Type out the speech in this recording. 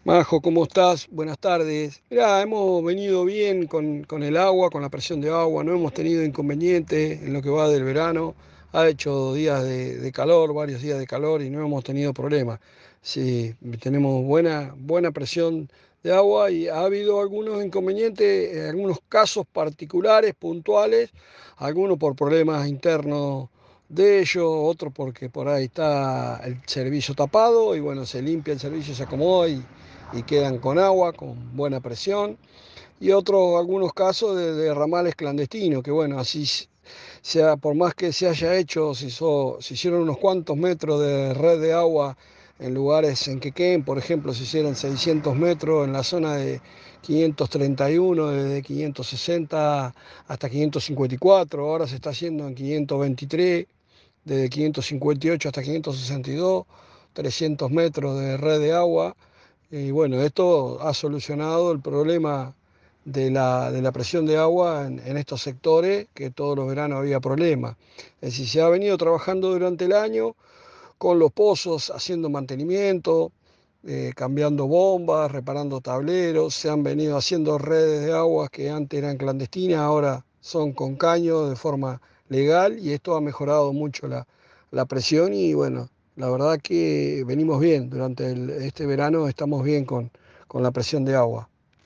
Majo, ¿cómo estás? Buenas tardes. Mirá, hemos venido bien con el agua, con la presión de agua, no hemos tenido inconvenientes en lo que va del verano. Ha hecho días de calor, varios días de calor y no hemos tenido problemas. Sí, tenemos buena presión de agua y ha habido algunos inconvenientes, algunos casos particulares, puntuales, algunos por problemas internos de ellos, otros porque por ahí está el servicio tapado y bueno, se limpia el servicio, se acomoda y quedan con agua, con buena presión, y otros, algunos casos de ramales clandestinos, que bueno, así sea, por más que se haya hecho, se hicieron unos cuantos metros de red de agua en lugares en Quequén, por ejemplo, se hicieron 600 metros en la zona de 531, desde 560 hasta 554, ahora se está haciendo en 523, desde 558 hasta 562, 300 metros de red de agua. Y bueno, esto ha solucionado el problema de la presión de agua en estos sectores, que todos los veranos había problemas. Es decir, se ha venido trabajando durante el año con los pozos, haciendo mantenimiento, cambiando bombas, reparando tableros, se han venido haciendo redes de aguas que antes eran clandestinas, ahora son con caño de forma legal y esto ha mejorado mucho la presión y bueno, la verdad que venimos bien, durante este verano estamos bien con la presión de agua.